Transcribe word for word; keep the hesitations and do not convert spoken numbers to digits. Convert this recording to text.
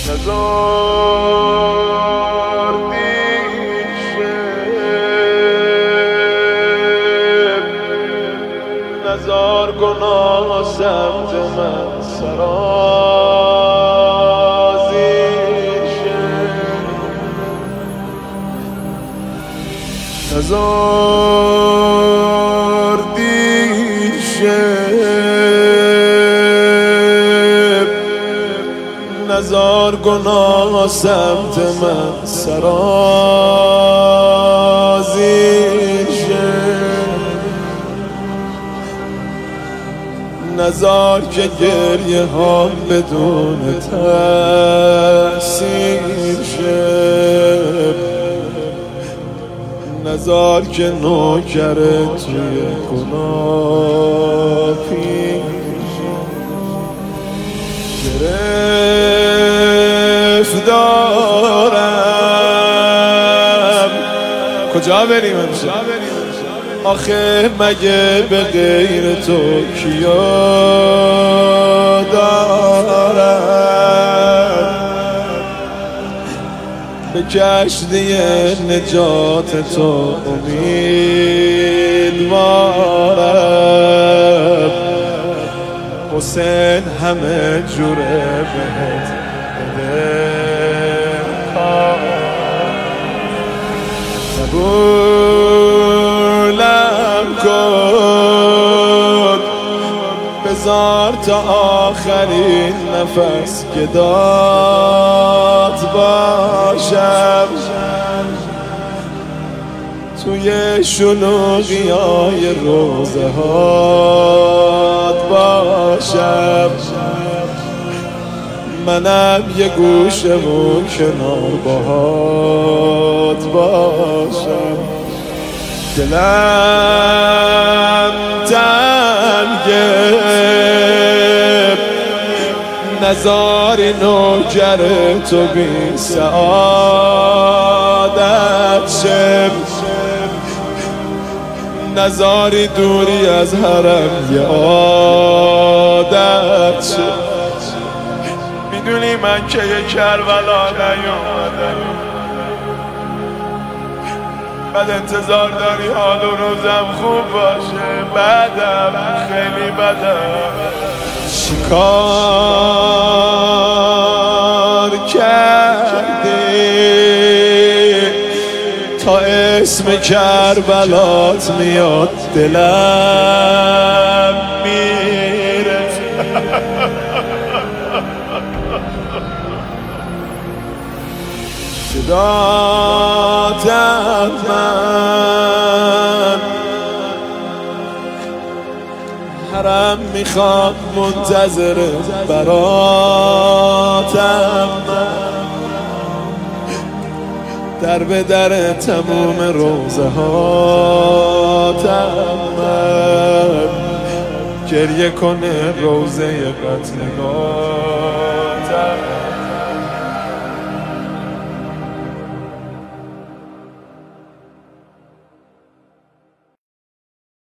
نزار دیشب نزار گناه سمت من سرازیشه نزار دیشب نزار گناه سمت من سرازیشه نزار که گریه ها بدون تأثیر شه نزار که نوکر توی گناه پیش گرفت دارم. کجا بریم امشب؟ آخه مگه به غیر تو کیا دارم؟ به کشتی نجات تو امیدوارم. حسین همه جوره بهت بده قبولم کن بذار تا آخرین نفس که داد باشم توی شلوغیای روزه هات باشم. منم یه گوشه و کنار باهات باشم. دلم تنگه نزاری نوکر تو بی سعادت شم نزاری دوری از حرم یه عادت شم. میدونی من که یه کربلا نیومدم بعد انتظار داری حال و روزم خوب باشه بعدم خیلی بدم. شکار کردی تا اسم کربلات میاد دلم میره. صداتم من حرم میخوام منتظر براتم من در به در تموم روزه هاتم من گریه کنه روزه قتلگاه.